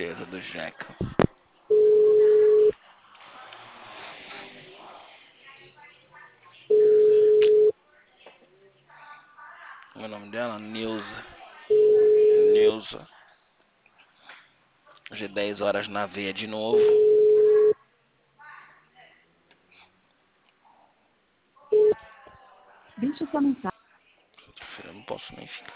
certeza do Jeca. O nome dela? Nilza. Nilza. Hoje é 10 horas na veia de novo. Deixe sua mensagem. Eu não posso nem ficar.